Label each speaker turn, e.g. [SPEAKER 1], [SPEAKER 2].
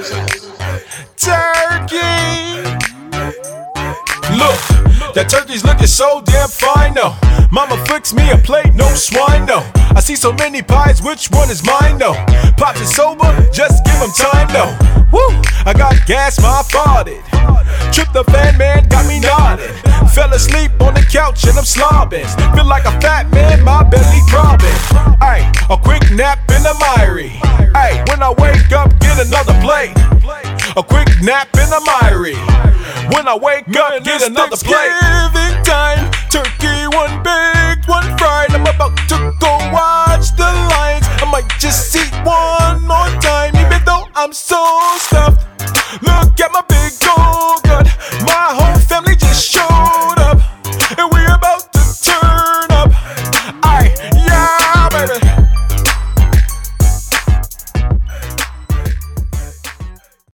[SPEAKER 1] Turkey. Look, that turkey's looking so damn fine though. Mama flicks me a plate, no swine though. I see so many pies, which one is mine though? Pops is sober, just give him time though. Woo, I got gas, my farted. Tripped the fan man, got me nodding. Fell asleep on the couch and I'm slobbing. Feel like a fat man, my belly throbbing. Ayy, a quick nap in the miry. Ayy, when I wake up, get another plate. A quick nap in the miry. When I wake up, get another plate. Thanksgiving time, turkey one baked, one fried. I'm about to go watch the Lions. I might just eat one more time, even though I'm so